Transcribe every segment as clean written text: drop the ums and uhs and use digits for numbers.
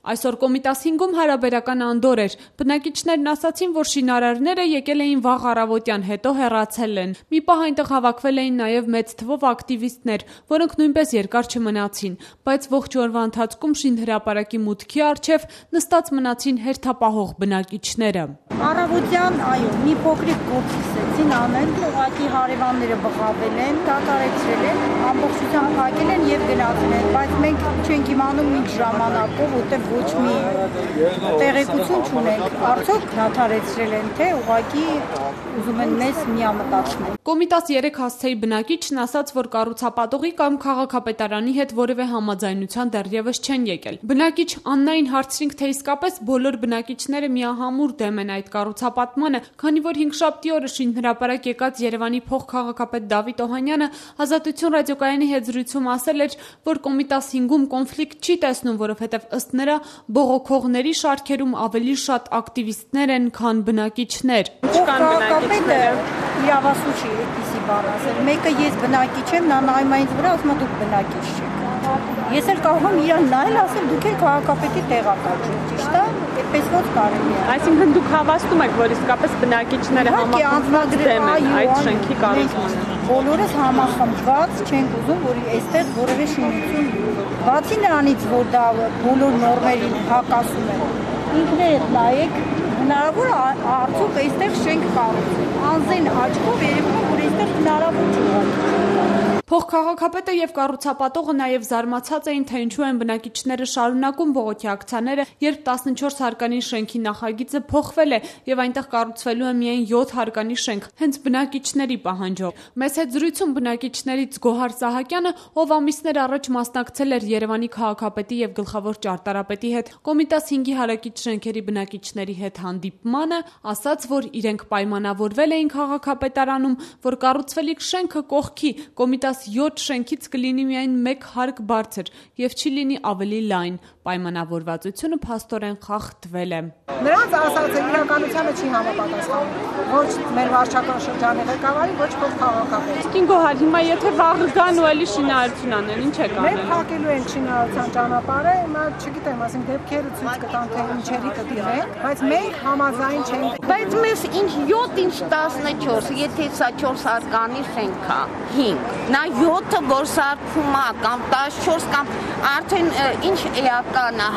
Այսօր Կոմիտաս 5-ում հարաբերական անդոր էր։ Բնակիչներն ասացին, որ շինարարները եկել էին վաղ առավոտյան, հետո հեռացել են։ Մի պահ այնտեղ հավաքվել էին նաև մեծ թվով ակտիվիստներ, որոնք նույնպես երկար չմնացին, բայց ողջ օրվա ընթացքում շինհրապարակի մուտքի առջև նստած մնացին հերթապահող բնակիչները։ Առավոտյան, այո, մի փոքրիկ գործ սկսեցին անել, ուղղակի հարևանները բղավել են, դադարեցրել են, ամբողջությամբ փակել են եւ գնացել են, բայց մենք չենք իմանում ինչ ժամանակով, որտեղ ոչ մի տեղեկություն չունենք, արդյոք դադարեցրել են, թե ուղղակի ուզում են մեզ միամտացնել։ Կոմիտաս 3 հասցեի բնակիչն ասաց, որ կառուցապատողի կամ քաղաքապետարանի հետ որևէ համաձայնության դեռևս չեն եկել։ Բնակիչ Աննային հարցրինք, թե իսկապես բոլոր բնակիչները միահամուռ դեմ են այդ կառուցապատմանը, քանի որ հինգշաբթի օրը շինհրապարակ եկած Երևանի փոխքաղաքապետ Դավիթ Օհանյանը Ազատություն ռադիոկայանի հետ զրույցում ասել էր, որ Կոմիտաս 5-ում կոնֆլիկտ չի տեսնում, որովհետև ըստ նրա բողոքողների շարքերում ավելի շատ ակտիվիստներ են, քան բնակիչներ։ Չկան բնակիչները։ Իրավասու չի այդպիսի բան ասել։ Մեկը ես բնակիչ եմ, նա նայում է ինձ վրա, ասում է դուք բնակիչ չեք։ Ես էլ կարող եմ իրան նայել, ասել դուք եք քաղաքապետի տեղակալ եք, ճիշտ է։ Այդպես ոչ կարելի է։ Այսինքն դուք հավաստում եք, որ իսկապես բնակիչները համախմբված դեմ են այդ շենքի կառուցմանը։ Բոլորս համախմբված չենք ուզում, որ այստեղ որևէ շինություն լինի։ Բացի նրանից, որ դա բոլոր նորմերին հակասում է, ինքներդ նայեք, հնարավոր արդյոք այստեղ շենք կառուցել։ Անզեն աչքով երևում է, որ այստեղ հնարավոր չէ։ Փոխքաղաքապետը եւ կառուցապատողը նաեւ զարմացած էին, թե ինչու են բնակիչները շարունակում բողոքի ակցիաները, երբ 14 հարկանի շենքի նախագիծը փոխվել է եւ այնտեղ կառուցվելու է միայն 7 հարկանի շենք, հենց բնակիչների պահանջով։ Մեծ հետ զրույցում բնակիչներից Գոհար Սահակյանը, ով ամիսներ առաջ մասնակցել էր Երևանի քաղաքապետի եւ գլխավոր ճարտարապետի հետ Կոմիտաս 5-ի հարակից շենքերի բնակիչների հետ հանդիպմանը, ասաց, որ իրենք պայմանավորվել էին քաղաքապետարանում, որ կառուցվելիք շենքը կողքի Կոմիտաս 7 շենքից կլինի միայն 1 հարկ բարձր եւ չի լինի ավելի լայն։ Պայմանավորվածությունը փաստորեն խախտվել է։ Նրանց ասածը իրականությանը չի համապատասխանում։ Ոչ մեր վարչական շրջանի ղեկավարին, ոչ փոխքաղաքապետին։ Իսկ Գոհար, հիմա եթե վաղ գան ու էլի շինարարություն անեն, ինչ է Մենք կանել։ փակելու ենք շինարարության ճանապարհը, հիմա չգիտեմ, ասենք դեպքերը ցույց կտան, թե ինչերի կդիմենք, բայց մենք համաձայն չենք։ Բայց մեզ ինչ 7, ինչ 14, եթե սա 4 հարկանի շենք է, 5, նա 7-ը, որ սարքում է, կամ 14, կամ արդեն ինչ էական է,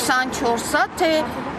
124-ը, թե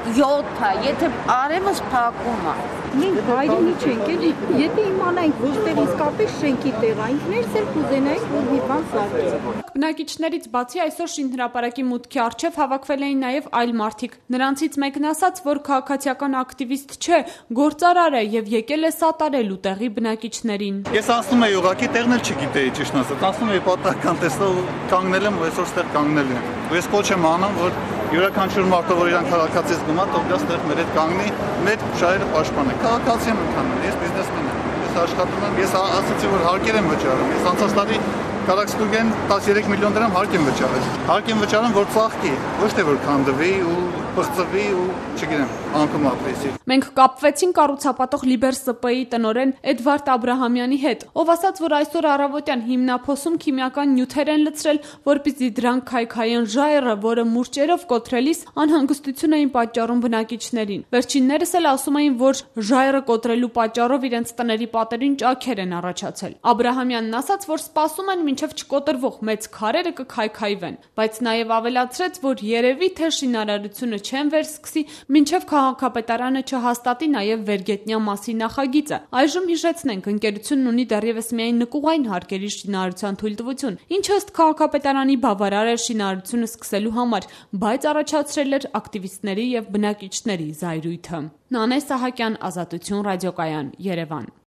7-ը, եթե արևս փակում է։ Մենք հայրենի չենք էլի, եթե իմանանք, որտեղ իսկապես շենքի տեղ է, ինքներս էլ կուզենայինք, որ մի բան սարքենք։ Բնակիչներից բացի այսօր շինհրապարակի մուտքի առջև հավաքվել էին նաև այլ մարդիկ։ Նրանցից մեկն ասաց, որ քաղաքացիական ակտիվիստ չէ, գործարար է եւ եկել է սատարելու տեղի բնակիչներին։ Ես ասում եի ուղղակի տեղն էլ չգիտեի ճիշտ ասած, ասում եի պատահական տեսա ու կանգնել եմ ու այսօր ստեղ կանգնել եմ։ Ես կոչ եմ անում, որ յուրաքանչյուր մարդը, որ իրան քաղաքացից գնա, թող գա ստեղ մեր հետ կանգնի, մեր շահերը պաշտպանի։ Քաղաքացի եմ ընդհանրապես, ես բիզնեսմեն եմ, ես աշխատում եմ, ես ասացի, որ հարկեր եմ վճարում, ես անցած տարի Կարաքստուգեն 13 միլիոն դրամ հարկ եմ վճարել։ Հարկ եմ վճարում, որ ծաղկի, ոչ թե որ քանդվի ու բղծվի ու չգիտեմ, անկում ապրեսի։ Մենք կապվեցինք կառուցապատող Լիբեր ՍՊ-ի տնօրեն Էդվարդ Աբրահամյանի հետ, ով ասաց, որ այսօր առավոտյան հիմնափոսում քիմիական նյութեր են լցրել, որպեսզի դրանք քայքայեն ժայռը, որը մուրճերով կոտրելիս անհանգստություն էին պատճառում բնակիչներին։ Վերջիններս էլ ասում էին, որ ժայռը կոտրելու պատճառով իրենց տների պատերին ճաքեր են առաջացել։ Աբրահամյանն ասաց, որ սպասում են մինչև չկոտրվող մեծ քարերը կքայքայվեն, բայց նաև ավելացրեց, որ երևի թե շինարարությունը չեն վերսկսի, մինչև քաղաքապետարանը չհաստատի նաև վերգետնյա մասի նախագիծը։ Այժմ հիշեցնենք, ընկերությունն ունի դեռևս միայն նկուղային հարկերի շինարարության թույլտվություն, ինչը ըստ քաղաքապետարանի բավարար է շինարարությունը սկսելու համար, բայց առաջացրել էր ակտիվիստների եւ բնակիչների զայրույթը։ Նանե Սահակյան, Ազատություն ռադիոկայան, Երևան։